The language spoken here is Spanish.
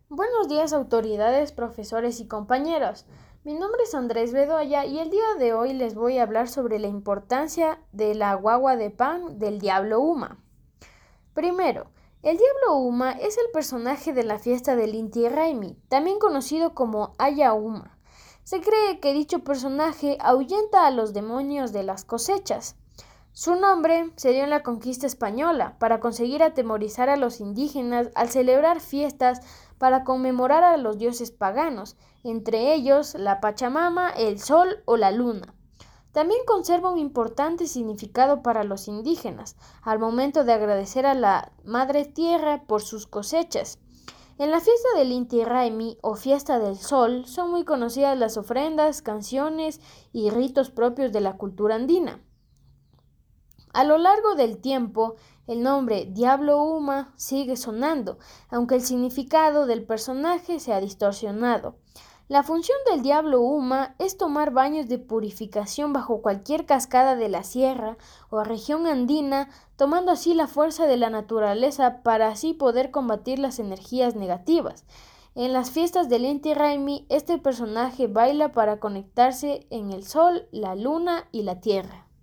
Buenos días, autoridades, profesores y compañeros. Mi nombre es Andrés Bedoya y el día de hoy les voy a hablar sobre la importancia de la guagua de pan del Diablo Uma. Primero, el Diablo Uma es el personaje de la fiesta del Inti Raymi, también conocido como Aya Uma. Se cree que dicho personaje ahuyenta a los demonios de las cosechas. Su nombre se dio en la conquista española para conseguir atemorizar a los indígenas al celebrar fiestas para conmemorar a los dioses paganos, entre ellos la Pachamama, el Sol o la Luna. También conserva un importante significado para los indígenas, al momento de agradecer a la Madre Tierra por sus cosechas. En la fiesta del Inti Raymi o fiesta del Sol son muy conocidas las ofrendas, canciones y ritos propios de la cultura andina. A lo largo del tiempo, el nombre Diablo Uma sigue sonando, aunque el significado del personaje se ha distorsionado. La función del Diablo Uma es tomar baños de purificación bajo cualquier cascada de la sierra o región andina, tomando así la fuerza de la naturaleza para así poder combatir las energías negativas. En las fiestas del Inti Raymi, este personaje baila para conectarse en el sol, la luna y la tierra.